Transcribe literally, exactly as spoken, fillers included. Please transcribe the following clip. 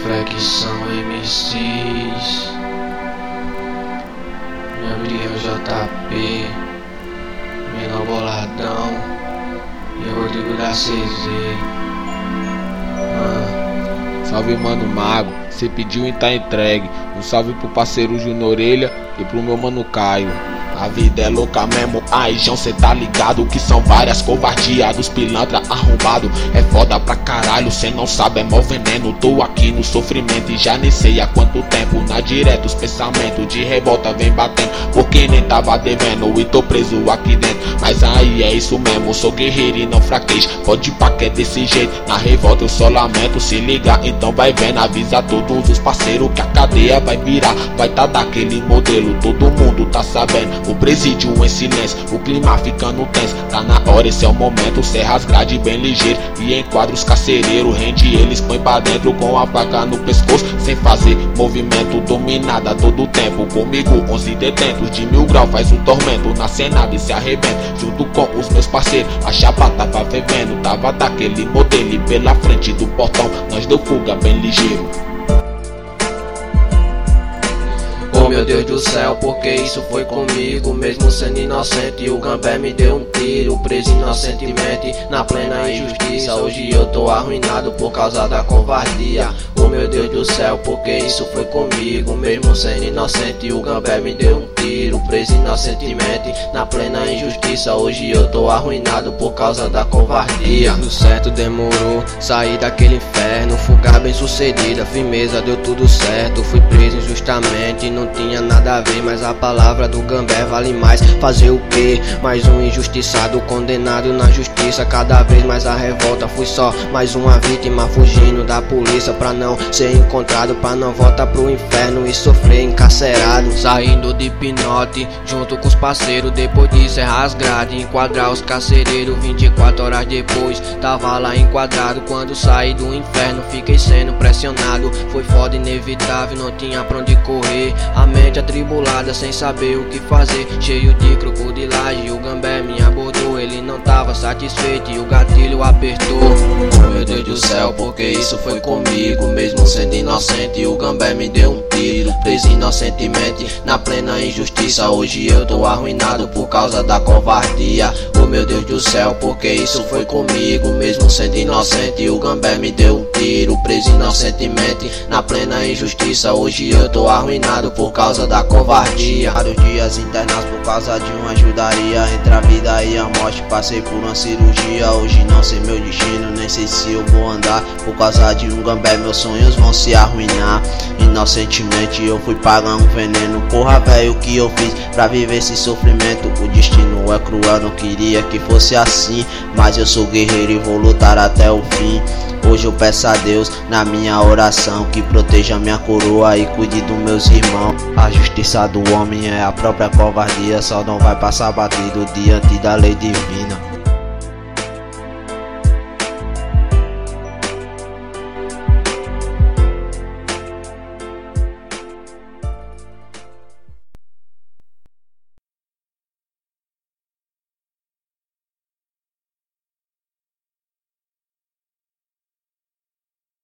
Flexão M Cs, Gabriel J P, Menor Boladão e Rodrigo da C Z. ah. Salve mano Mago, cê pediu e tá entregue. Um salve pro parceiro Júnior Orelha e pro meu mano Caio. A vida é louca mesmo, ai João, cê tá ligado que são várias covardias dos pilantra arrombado. É foda pra caralho, cê não sabe, é mó veneno. Tô aqui no sofrimento e já nem sei há quanto tempo. Na direta os pensamentos de revolta vem batendo, porque nem tava devendo e tô preso aqui dentro. Mas aí é isso mesmo, sou guerreiro e não fraquejo. Pode pá que é desse jeito, na revolta eu só lamento. Se ligar então vai vendo, avisa todos os parceiros que a cadeia vai virar. Vai tá daquele modelo, todo mundo tá sabendo. O presídio em silêncio, o clima ficando tenso. Tá na hora, esse é o momento. Serra as grades bem ligeiro e enquadra os carcereiros. Rende eles, põe pra dentro com a faca no pescoço, sem fazer movimento, dominada a todo tempo. Comigo onze detentos, de mil grau faz um tormento. Na cena e se arrebenta, junto com os meus parceiros. A chapa tava fervendo, tava daquele modelo. E pela frente do portão, nós deu fuga bem ligeiro. Oh meu Deus do céu, porque isso foi comigo? Mesmo sendo inocente, o Gambé me deu um tiro. Preso inocentemente, na plena injustiça. Hoje eu tô arruinado por causa da covardia. Oh meu Deus do céu, porque isso foi comigo? Mesmo sendo inocente, o Gambé me deu um tiro. Preso inocentemente, na plena injustiça. Hoje eu tô arruinado por causa da covardia. Tudo certo demorou, saí daquele inferno. Fuga bem sucedida, firmeza, deu tudo certo. Fui preso injustamente, não tinha nada a ver, mas a palavra do Gambé vale mais. Fazer o quê? Mais um injustiçado condenado na justiça. Cada vez mais a revolta, fui só mais uma vítima fugindo da polícia pra não ser encontrado, pra não voltar pro inferno e sofrer encarcerado. Saindo de pinote junto com os parceiros, depois de serrar as grades, enquadrar os carcereiros. Vinte e quatro horas depois tava lá enquadrado. Quando saí do inferno fiquei sendo pressionado. Foi foda, inevitável, não tinha pra onde correr. A mente atribulada, sem saber o que fazer, cheio de crocodilagem. O Gambé me abordou, ele não tava satisfeito e o gatilho apertou. Oh meu Deus do céu, porque isso foi comigo? Mesmo sendo inocente, o Gambé me deu um tiro. Preso inocentemente, na plena injustiça. Hoje eu tô arruinado por causa da covardia. Oh meu Deus do céu, porque isso foi comigo? Mesmo sendo inocente, o Gambé me deu um tiro. Preso inocentemente, na plena injustiça. Hoje eu tô arruinado por causa da covardia. Vários dias internados por causa de uma ajudaria. Entre a vida e a morte passei por uma cirurgia. Hoje não sei meu destino, nem sei se eu vou andar. Por causa de um Gambé meus sonhos vão se arruinar. Inocentemente eu fui pagar um veneno. Porra velho, o que eu fiz pra viver esse sofrimento? O destino é cruel, não queria que fosse assim, mas eu sou guerreiro e vou lutar até o fim. Hoje eu peço a Deus na minha oração que proteja minha coroa e cuide dos meus irmãos. A justiça do homem é a própria covardia, só não vai passar batido diante da lei divina.